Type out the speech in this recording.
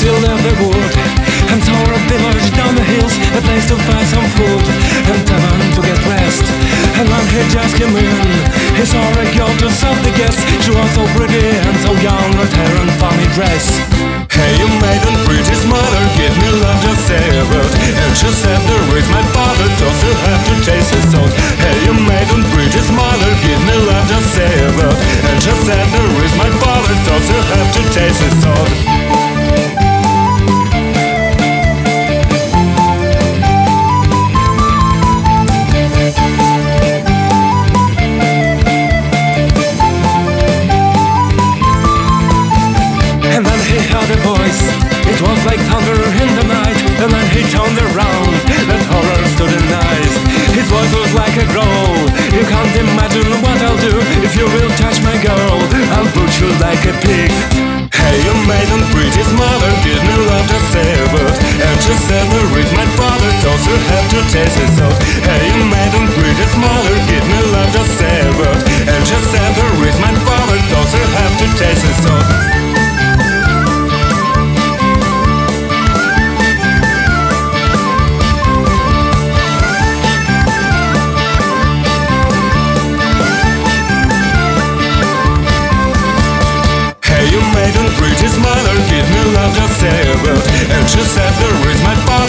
she left the wood and saw a village down the hills, a place to find some food and tavern to get rest. And when he just came in, he saw a girl to serve the guests. She was so pretty and so young, her hair and funny dress. Hey, you maiden, pretty mother, give me love, just say a word. And she said, there is my father, so she'll have to taste his salt. Hey, you maiden, pretty mother, give me love, just say a word. And she said, there is my father, so she'll have to taste his salt. And then he heard a voice, it was like thunder in the night. And then he turned around, that horror stood in eyes. His voice was like a growl, you can't imagine what I'll do. If you will touch my girl, I'll put you like a pig. Hey, you maiden, pretty mother, give me love, just say a word. And she said, there is my father, so she'll have to taste his salt. Hey, you maiden, pretty mother, give me love, just say a word. And she said, there is my father, so she'll have to taste his salt. Pretty mother, give me love, just say a word. And she said, there is my father.